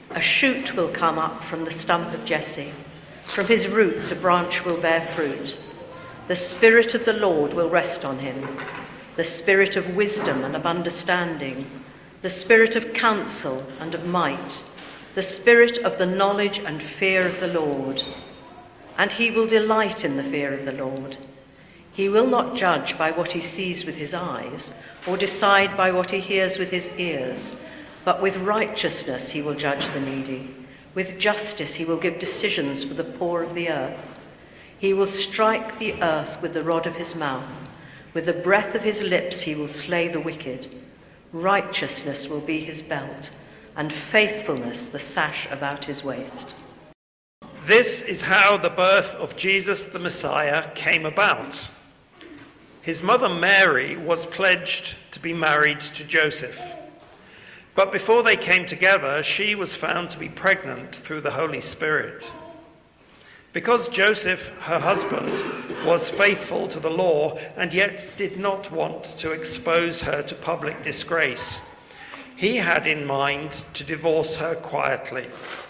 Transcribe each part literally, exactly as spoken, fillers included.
A shoot will come up from the stump of Jesse. From his roots a branch will bear fruit. The Spirit of the Lord will rest on him, the Spirit of wisdom and of understanding, the Spirit of counsel and of might, the Spirit of the knowledge and fear of the Lord. And he will delight in the fear of the Lord. He will not judge by what he sees with his eyes, or decide by what he hears with his ears, but with righteousness he will judge the needy. With justice he will give decisions for the poor of the earth. He will strike the earth with the rod of his mouth. With the breath of his lips he will slay the wicked. Righteousness will be his belt, and faithfulness the sash about his waist. This is how the birth of Jesus the Messiah came about. His mother Mary was pledged to be married to Joseph. But before they came together, she was found to be pregnant through the Holy Spirit. Because Joseph, her husband, was faithful to the law and yet did not want to expose her to public disgrace, he had in mind to divorce her quietly.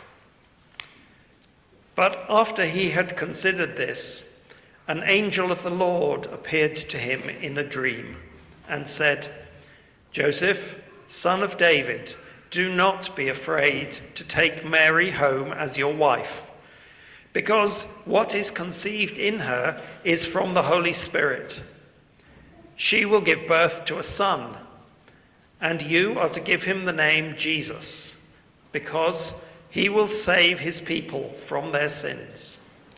But after he had considered this, an angel of the Lord appeared to him in a dream and said, "Joseph, son of David, do not be afraid to take Mary home as your wife, because what is conceived in her is from the Holy Spirit. She will give birth to a son, and you are to give him the name Jesus, because he will save his people from their sins."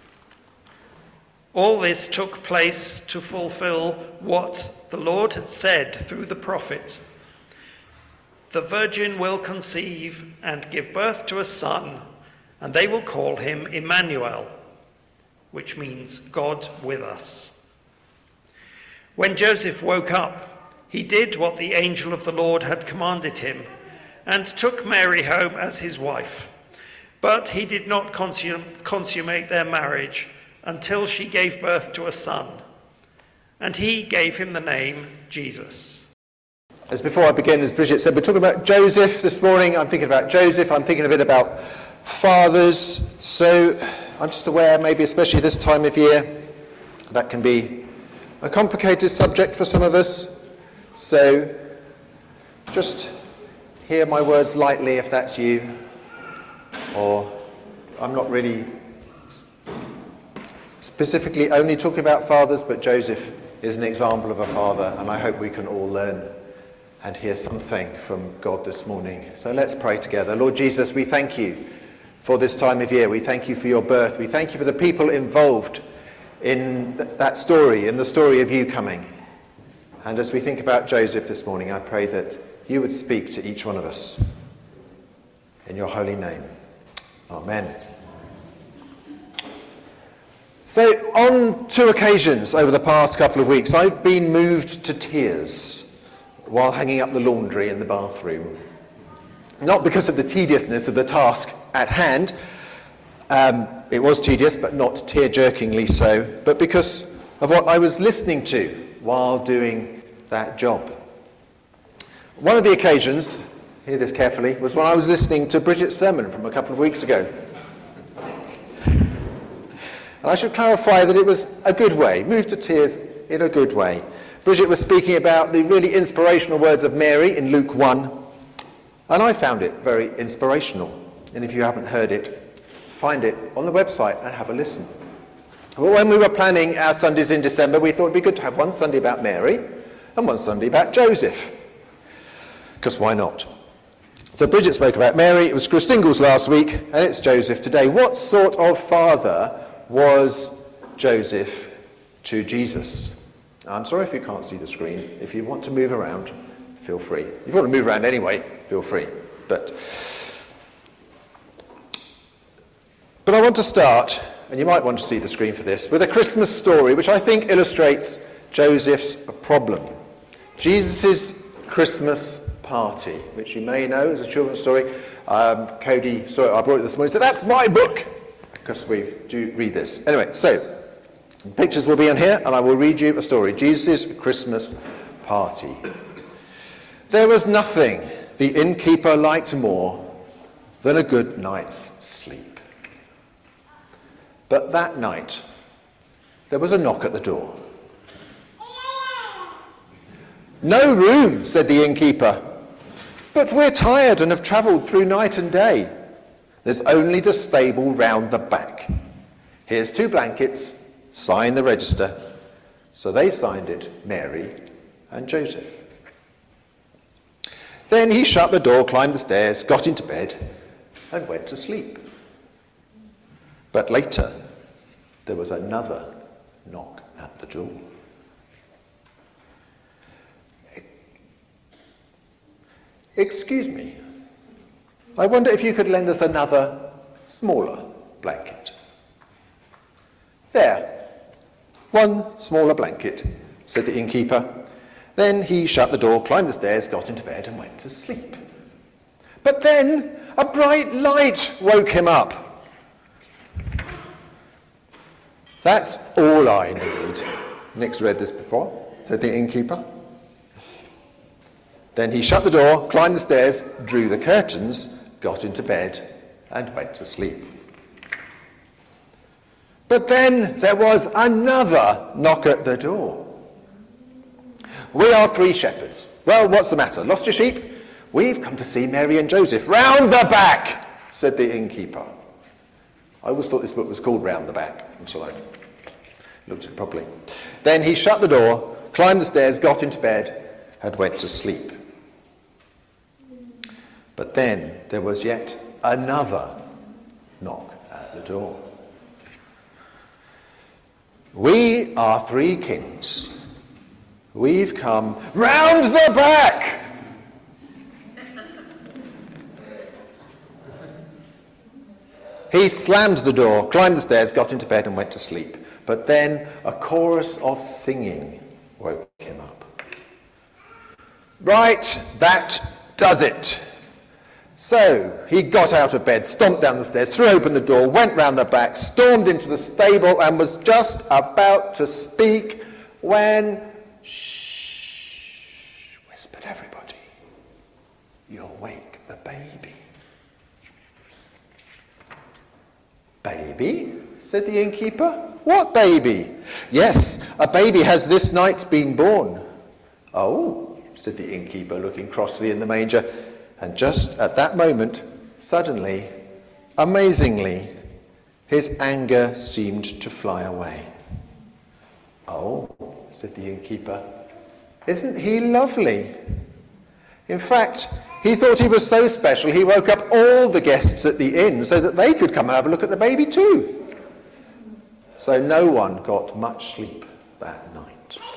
All this took place to fulfill what the Lord had said through the prophet. "The virgin will conceive and give birth to a son, and they will call him Emmanuel," which means God with us. When Joseph woke up, he did what the angel of the Lord had commanded him and took Mary home as his wife. But he did not consum- consummate their marriage until she gave birth to a son, and he gave him the name Jesus. As before I begin, as Bridget said, we're talking about Joseph this morning. I'm thinking about Joseph. I'm thinking a bit about fathers. So I'm just aware, maybe especially this time of year, that can be a complicated subject for some of us. So just hear my words lightly if that's you. Or I'm not really specifically only talking about fathers, but Joseph is an example of a father, and I hope we can all learn and hear something from God this morning. So let's pray together. Lord Jesus, we thank you for this time of year. We thank you for your birth. We thank you for the people involved in th- that story, in the story of you coming. And as we think about Joseph this morning, I pray that you would speak to each one of us. In your holy name. Amen. So on two occasions over the past couple of weeks, I've been moved to tears while hanging up the laundry in the bathroom. Not because of the tediousness of the task at hand. Um, it was tedious, but not tear-jerkingly so, but because of what I was listening to while doing that job. One of the occasions, hear this carefully, was when I was listening to Bridget's sermon from a couple of weeks ago. And I should clarify that it was a good way, moved to tears in a good way. Bridget was speaking about the really inspirational words of Mary in Luke one, and I found it very inspirational. And if you haven't heard it, find it on the website and have a listen. Well, when we were planning our Sundays in December, we thought it'd be good to have one Sunday about Mary and one Sunday about Joseph. Because why not? So Bridget spoke about Mary, it was Christingles last week, and it's Joseph today. What sort of father was Joseph to Jesus? I'm sorry if you can't see the screen. If you want to move around, feel free. If you want to move around anyway, feel free. But, but I want to start, and you might want to see the screen for this, with a Christmas story which I think illustrates Joseph's problem. Jesus' Christmas party, which you may know is a children's story. Um, Cody, sorry, I brought it this morning, so that's my book, because we do read this. Anyway, so pictures will be on here, and I will read you a story. Jesus' Christmas party. There was nothing the innkeeper liked more than a good night's sleep. But that night, there was a knock at the door. "No room," said the innkeeper. "But we're tired and have travelled through night and day. There's only the stable round the back. Here's two blankets, sign the register." So they signed it, Mary and Joseph. Then he shut the door, climbed the stairs, got into bed, and went to sleep. But later, there was another knock at the door. "Excuse me, I wonder if you could lend us another, smaller blanket." "There, one smaller blanket," said the innkeeper. Then he shut the door, climbed the stairs, got into bed, and went to sleep. But then a bright light woke him up. "That's all I need." Nick's read this before, said the innkeeper. Then he shut the door, climbed the stairs, drew the curtains, got into bed, and went to sleep. But then there was another knock at the door. "We are three shepherds." "Well, what's the matter? Lost your sheep?" "We've come to see Mary and Joseph." "Round the back," said the innkeeper. I always thought this book was called Round the Back until I looked at it properly. Then he shut the door, climbed the stairs, got into bed, and went to sleep. But then there was yet another knock at the door. "We are three kings. We've come round the back." He slammed the door, climbed the stairs, got into bed, and went to sleep. But then a chorus of singing woke him up. "Right, that does it." So he got out of bed, stomped down the stairs, threw open the door, went round the back, stormed into the stable, and was just about to speak when, "Shh," whispered everybody, "you'll wake the baby." "Baby?" said the innkeeper. "What baby?" "Yes, a baby has this night been born." "Oh," said the innkeeper, looking crossly in the manger. And just at that moment, suddenly, amazingly, his anger seemed to fly away. "Oh," said the innkeeper, "isn't he lovely? In fact, he thought he was so special he woke up all the guests at the inn so that they could come and have a look at the baby too." So no one got much sleep that night.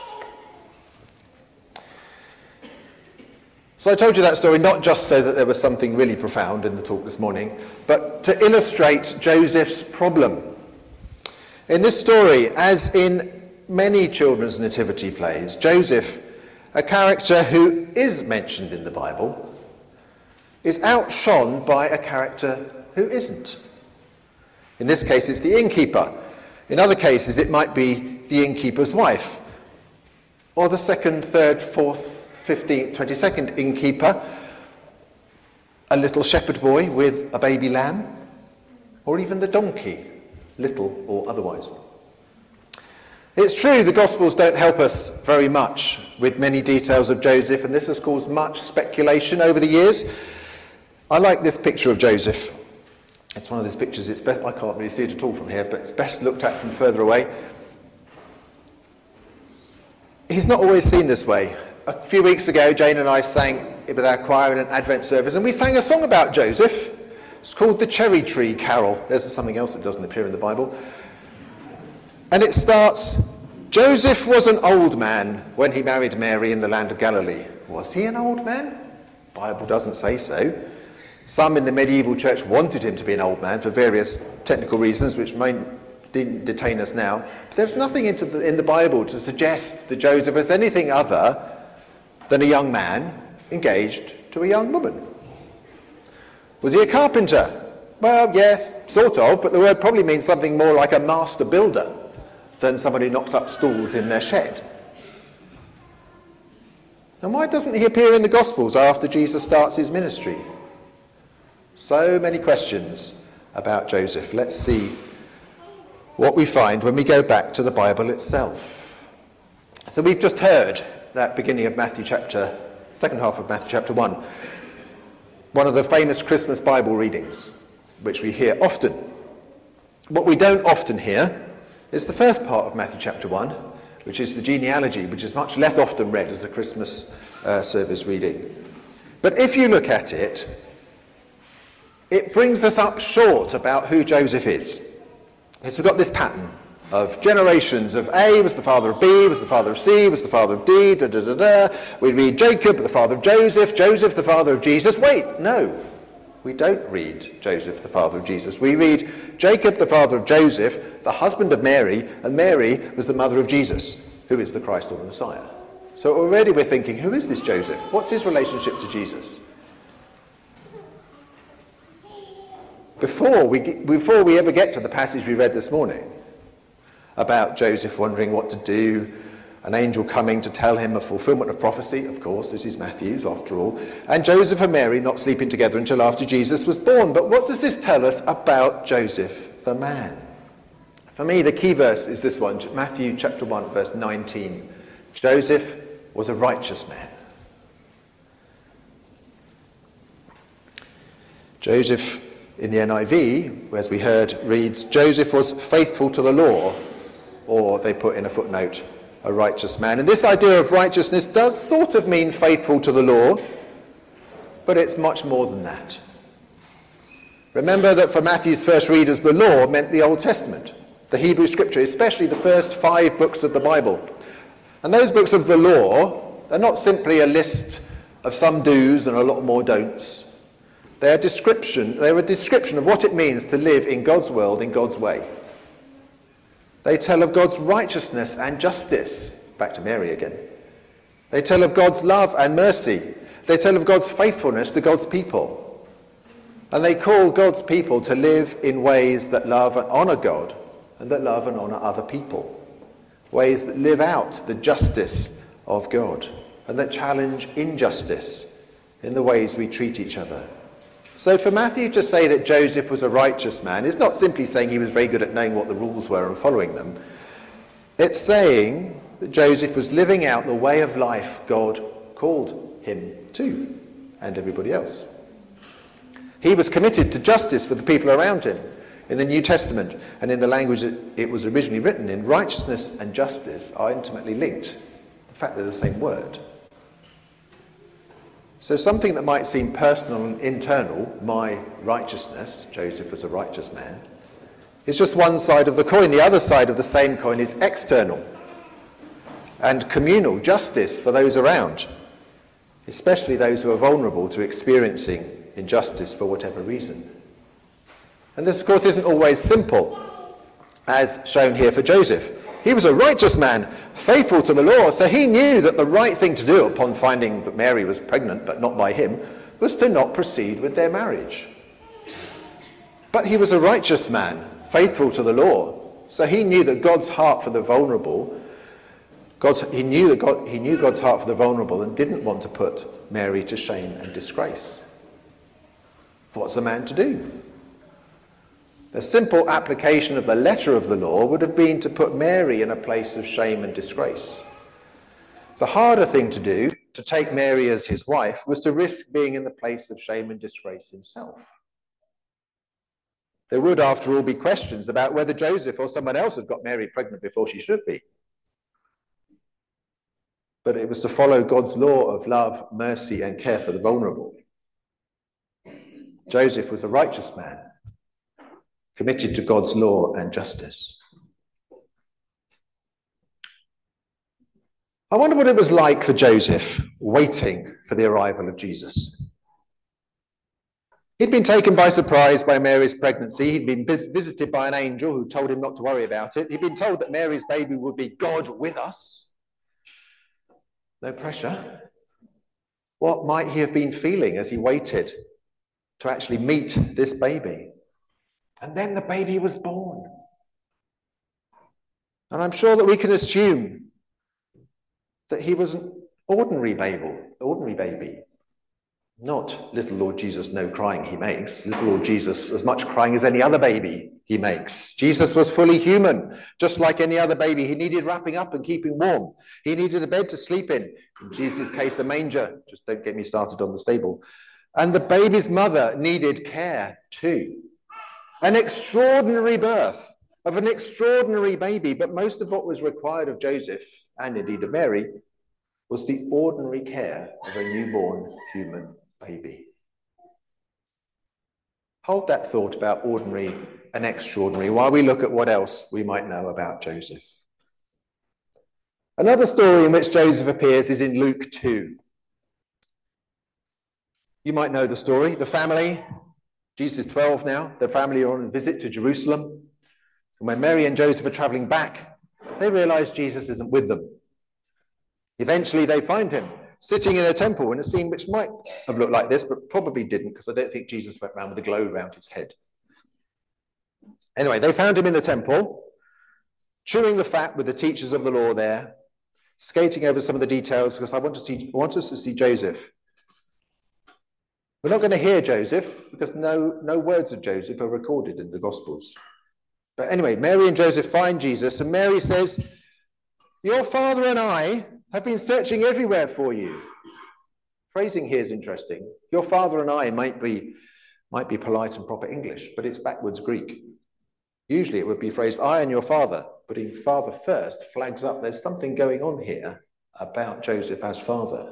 So I told you that story not just so that there was something really profound in the talk this morning, but to illustrate Joseph's problem. In this story, as in many children's nativity plays, Joseph, a character who is mentioned in the Bible, is outshone by a character who isn't. In this case, it's the innkeeper. In other cases, it might be the innkeeper's wife, or the second, third, fourth, fifteenth, twenty-second innkeeper, a little shepherd boy with a baby lamb, or even the donkey, little or otherwise. It's true the Gospels don't help us very much with many details of Joseph, and this has caused much speculation over the years. I like this picture of Joseph. It's one of those pictures, it's best, I can't really see it at all from here, but it's best looked at from further away. He's not always seen this way. A few weeks ago, Jane and I sang with our choir in an Advent service, and we sang a song about Joseph. It's called the Cherry Tree Carol. There's something else that doesn't appear in the Bible. And it starts, "Joseph was an old man when he married Mary in the land of Galilee." Was he an old man? The Bible doesn't say so. Some in the medieval church wanted him to be an old man for various technical reasons, which may didn't detain us now. But there's nothing into the, in the Bible to suggest that Joseph was anything other than a young man engaged to a young woman. Was he a carpenter? Well, yes, sort of, but the word probably means something more like a master builder than somebody who knocks up stools in their shed. And why doesn't he appear in the Gospels after Jesus starts his ministry? So many questions about Joseph. Let's see what we find when we go back to the Bible itself. So we've just heard that beginning of Matthew chapter, second half of Matthew chapter one, one of the famous Christmas Bible readings, which we hear often. What we don't often hear is the first part of Matthew chapter one, which is the genealogy, which is much less often read as a Christmas uh, service reading. But if you look at it, it brings us up short about who Joseph is. Because we've got this pattern of generations of A was the father of B, was the father of C, was the father of D, da da da da. We read Jacob, the father of Joseph, Joseph, the father of Jesus. Wait, no, we don't read Joseph, the father of Jesus. We read Jacob, the father of Joseph, the husband of Mary, and Mary was the mother of Jesus, who is the Christ or the Messiah. So already we're thinking, who is this Joseph? What's his relationship to Jesus? Before we, before we ever get to the passage we read this morning about Joseph wondering what to do, an angel coming to tell him a fulfillment of prophecy, of course, this is Matthew's after all, and Joseph and Mary not sleeping together until after Jesus was born. But what does this tell us about Joseph, the man? For me, the key verse is this one, Matthew chapter one, verse nineteen. Joseph was a righteous man. Joseph, in the N I V, as we heard, reads, Joseph was faithful to the law, or they put in a footnote, a righteous man. And this idea of righteousness does sort of mean faithful to the law, but it's much more than that. Remember that for Matthew's first readers, the law meant the Old Testament, the Hebrew Scripture, especially the first five books of the Bible. And those books of the law are not simply a list of some do's and a lot more don'ts. They're a description, they're a description of what it means to live in God's world in God's way. They tell of God's righteousness and justice. Back to Mary again. They tell of God's love and mercy. They tell of God's faithfulness to God's people. And they call God's people to live in ways that love and honour God and that love and honour other people. Ways that live out the justice of God and that challenge injustice in the ways we treat each other. So for Matthew to say that Joseph was a righteous man is not simply saying he was very good at knowing what the rules were and following them. It's saying that Joseph was living out the way of life God called him to, and everybody else. He was committed to justice for the people around him. In the New Testament, and in the language that it was originally written in, righteousness and justice are intimately linked. In fact, they're the same word. So something that might seem personal and internal, my righteousness, Joseph was a righteous man, is just one side of the coin. The other side of the same coin is external and communal justice for those around, especially those who are vulnerable to experiencing injustice for whatever reason. And this, of course, isn't always simple, as shown here for Joseph. He was a righteous man, faithful to the law, so he knew that the right thing to do upon finding that Mary was pregnant, but not by him, was to not proceed with their marriage. But he was a righteous man, faithful to the law, so he knew that God's heart for the vulnerable, God's, he, knew that God, he knew God's heart for the vulnerable and didn't want to put Mary to shame and disgrace. What's a man to do? The simple application of the letter of the law would have been to put Mary in a place of shame and disgrace. The harder thing to do, to take Mary as his wife, was to risk being in the place of shame and disgrace himself. There would, after all, be questions about whether Joseph or someone else had got Mary pregnant before she should be. But it was to follow God's law of love, mercy, and care for the vulnerable. Joseph was a righteous man, committed to God's law and justice. I wonder what it was like for Joseph waiting for the arrival of Jesus. He'd been taken by surprise by Mary's pregnancy. He'd been visited by an angel who told him not to worry about it. He'd been told that Mary's baby would be God with us. No pressure. What might he have been feeling as he waited to actually meet this baby? And then the baby was born. And I'm sure that we can assume that he was an ordinary baby, ordinary baby. Not little Lord Jesus, no crying he makes. Little Lord Jesus, as much crying as any other baby he makes. Jesus was fully human, just like any other baby. He needed wrapping up and keeping warm. He needed a bed to sleep in. In Jesus' case, a manger. Just don't get me started on the stable. And the baby's mother needed care too. An extraordinary birth of an extraordinary baby. But most of what was required of Joseph, and indeed of Mary, was the ordinary care of a newborn human baby. Hold that thought about ordinary and extraordinary while we look at what else we might know about Joseph. Another story in which Joseph appears is in Luke two. You might know the story. The family, Jesus is twelve now, the family are on a visit to Jerusalem. And when Mary and Joseph are traveling back, they realize Jesus isn't with them. Eventually they find him sitting in a temple in a scene which might have looked like this, but probably didn't, because I don't think Jesus went around with a globe around his head. Anyway, they found him in the temple, chewing the fat with the teachers of the law there, skating over some of the details, because I want to see, I want us to see Joseph. We're not going to hear Joseph, because no, no words of Joseph are recorded in the Gospels. But anyway, Mary and Joseph find Jesus, and Mary says, "Your father and I have been searching everywhere for you." Phrasing here is interesting. Your father and I might be, might be polite and proper English, but it's backwards Greek. Usually it would be phrased, "I and your father," putting father first flags up there's something going on here about Joseph as father.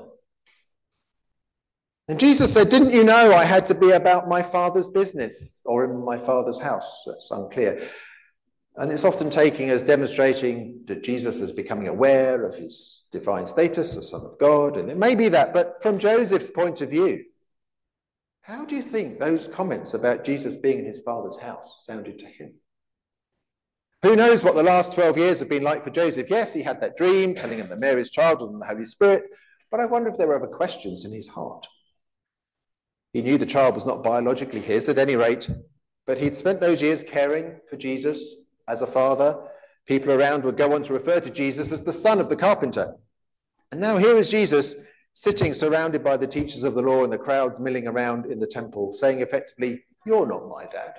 And Jesus said, "Didn't you know I had to be about my father's business or in my father's house?" That's unclear. And it's often taken as demonstrating that Jesus was becoming aware of his divine status as Son of God. And it may be that, but from Joseph's point of view, how do you think those comments about Jesus being in his father's house sounded to him? Who knows what the last twelve years have been like for Joseph? Yes, he had that dream telling him that Mary's child and the Holy Spirit, but I wonder if there were other questions in his heart. He knew the child was not biologically his at any rate, but he'd spent those years caring for Jesus as a father. People around would go on to refer to Jesus as the son of the carpenter. And now here is Jesus sitting surrounded by the teachers of the law and the crowds milling around in the temple, saying effectively, "You're not my dad."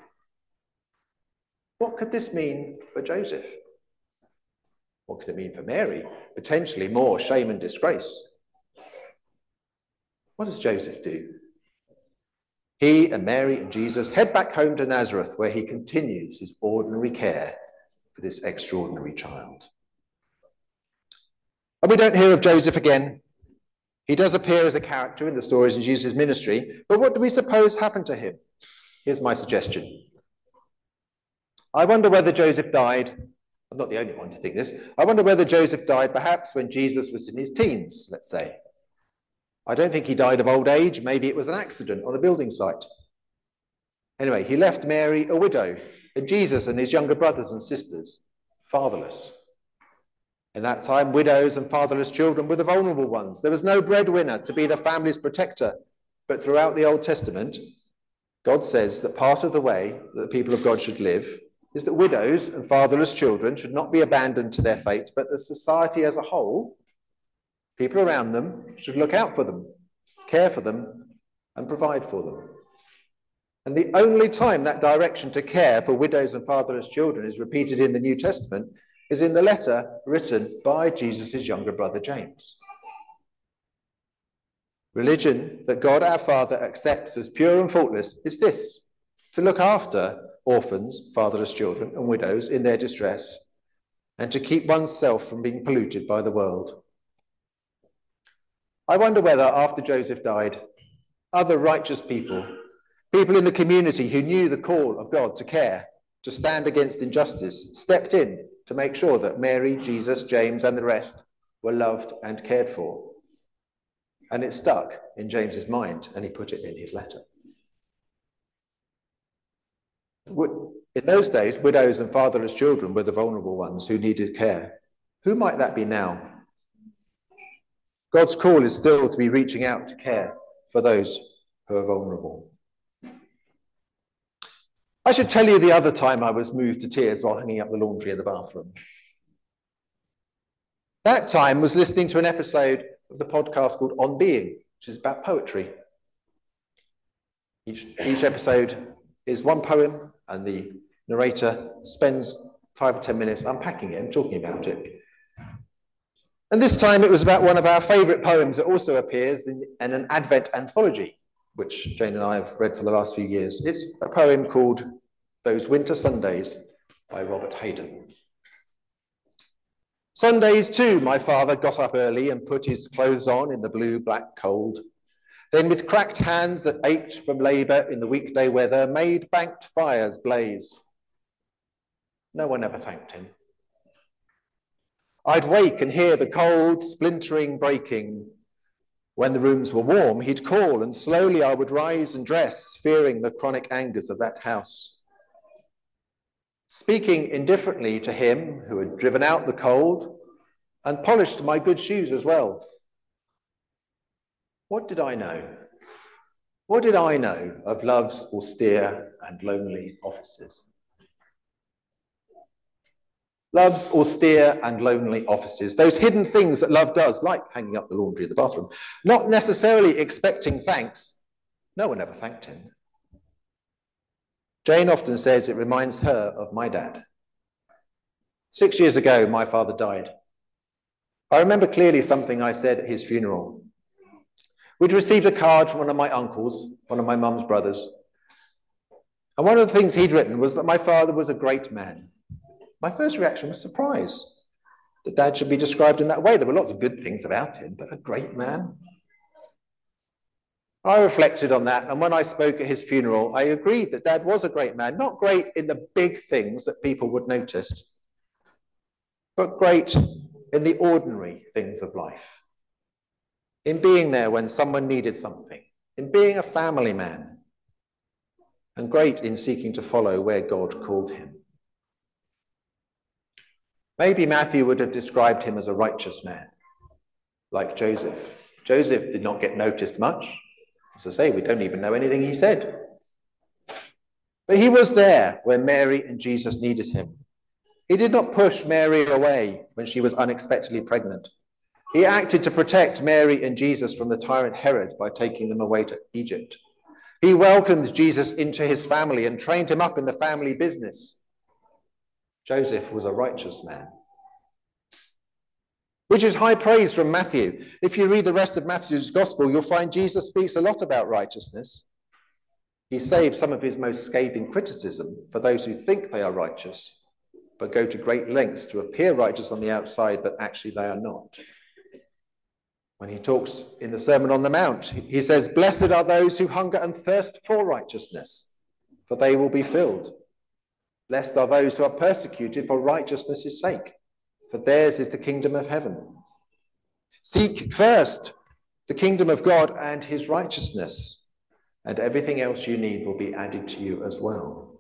What could this mean for Joseph? What could it mean for Mary? Potentially more shame and disgrace. What does Joseph do? He and Mary and Jesus head back home to Nazareth, where he continues his ordinary care for this extraordinary child. And we don't hear of Joseph again. He does appear as a character in the stories in Jesus' ministry, but what do we suppose happened to him? Here's my suggestion. I wonder whether Joseph died. I'm not the only one to think this. I wonder whether Joseph died perhaps when Jesus was in his teens, let's say. I don't think he died of old age. Maybe it was an accident on a building site. Anyway, he left Mary a widow, and Jesus and his younger brothers and sisters fatherless. In that time, widows and fatherless children were the vulnerable ones. There was no breadwinner to be the family's protector. But throughout the Old Testament, God says that part of the way that the people of God should live is that widows and fatherless children should not be abandoned to their fate, but the society as a whole, people around them, should look out for them, care for them, and provide for them. And the only time that direction to care for widows and fatherless children is repeated in the New Testament is in the letter written by Jesus' younger brother James. Religion that God our Father accepts as pure and faultless is this: to look after orphans, fatherless children, and widows in their distress, and to keep oneself from being polluted by the world. I wonder whether, after Joseph died, other righteous people, people in the community who knew the call of God to care, to stand against injustice, stepped in to make sure that Mary, Jesus, James, and the rest were loved and cared for. And it stuck in James's mind, and he put it in his letter. In those days, widows and fatherless children were the vulnerable ones who needed care. Who might that be now? God's call is still to be reaching out to care for those who are vulnerable. I should tell you the other time I was moved to tears while hanging up the laundry in the bathroom. That time was listening to an episode of the podcast called On Being, which is about poetry. Each, each episode is one poem, and the narrator spends five or ten minutes unpacking it and talking about it. And this time it was about one of our favourite poems that also appears in, in an Advent anthology, which Jane and I have read for the last few years. It's a poem called Those Winter Sundays by Robert Hayden. Sundays too, my father got up early and put his clothes on in the blue-black cold. Then with cracked hands that ached from labour in the weekday weather, made banked fires blaze. No one ever thanked him. I'd wake and hear the cold, splintering breaking. When the rooms were warm, he'd call, and slowly I would rise and dress, fearing the chronic angers of that house. Speaking indifferently to him who had driven out the cold and polished my good shoes as well. What did I know? What did I know of love's austere and lonely offices? Love's austere and lonely offices, those hidden things that love does, like hanging up the laundry in the bathroom, not necessarily expecting thanks. No one ever thanked him. Jane often says it reminds her of my dad. Six years ago, my father died. I remember clearly something I said at his funeral. We'd received a card from one of my uncles, one of my mum's brothers. And one of the things he'd written was that my father was a great man. My first reaction was surprise that Dad should be described in that way. There were lots of good things about him, but a great man. I reflected on that, and when I spoke at his funeral, I agreed that Dad was a great man, not great in the big things that people would notice, but great in the ordinary things of life, in being there when someone needed something, in being a family man, and great in seeking to follow where God called him. Maybe Matthew would have described him as a righteous man, like Joseph. Joseph did not get noticed much. As I say, we don't even know anything he said. But he was there when Mary and Jesus needed him. He did not push Mary away when she was unexpectedly pregnant. He acted to protect Mary and Jesus from the tyrant Herod by taking them away to Egypt. He welcomed Jesus into his family and trained him up in the family business. Joseph was a righteous man, which is high praise from Matthew. If you read the rest of Matthew's gospel, you'll find Jesus speaks a lot about righteousness. He saves some of his most scathing criticism for those who think they are righteous, but go to great lengths to appear righteous on the outside, but actually they are not. When he talks in the Sermon on the Mount, he says, "Blessed are those who hunger and thirst for righteousness, for they will be filled. Blessed are those who are persecuted for righteousness' sake, for theirs is the kingdom of heaven." Seek first the kingdom of God and his righteousness, and everything else you need will be added to you as well.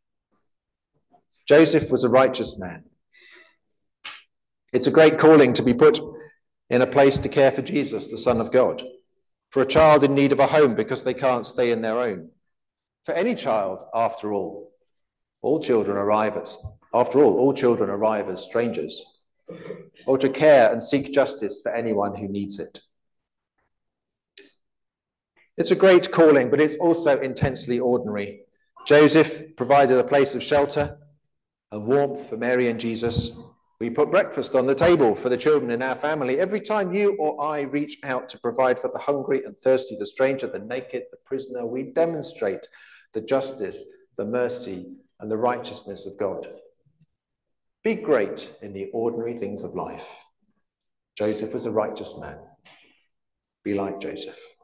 Joseph was a righteous man. It's a great calling to be put in a place to care for Jesus, the Son of God, for a child in need of a home because they can't stay in their own. For any child, after all, all children arrive at, after all, all children arrive as strangers, or to care and seek justice for anyone who needs it. It's a great calling, but it's also intensely ordinary. Joseph provided a place of shelter and warmth for Mary and Jesus. We put breakfast on the table for the children in our family. Every time you or I reach out to provide for the hungry and thirsty, the stranger, the naked, the prisoner, we demonstrate the justice, the mercy, and the righteousness of God. Be great in the ordinary things of life. Joseph was a righteous man. Be like Joseph.